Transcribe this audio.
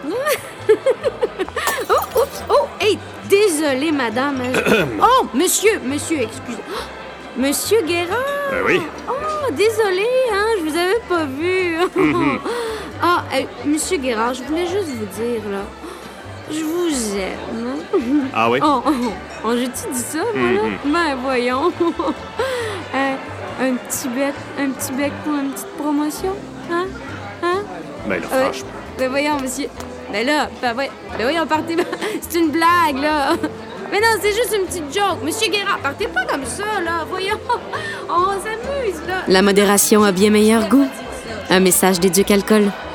Oh, oups, oh, hey, désolé, madame. Oh, monsieur, excusez. Monsieur Guérard? Oui. Oh, désolé, hein, je vous avais pas vu. Ah, monsieur Guérard, je voulais juste vous dire, là, je vous aime. Ah oui? Oh, j'ai-tu dit ça, moi, là? Ben, voyons. Un petit bec pour une petite promotion, hein? Ben là, franchement. Ben voyons, monsieur. Ben voyons, partez. C'est une blague, là. Mais non, c'est juste une petite joke. Monsieur Guérard, partez pas comme ça, là. Voyons, on s'amuse, là. La modération a bien meilleur goût. Un message d'Éduc Alcool.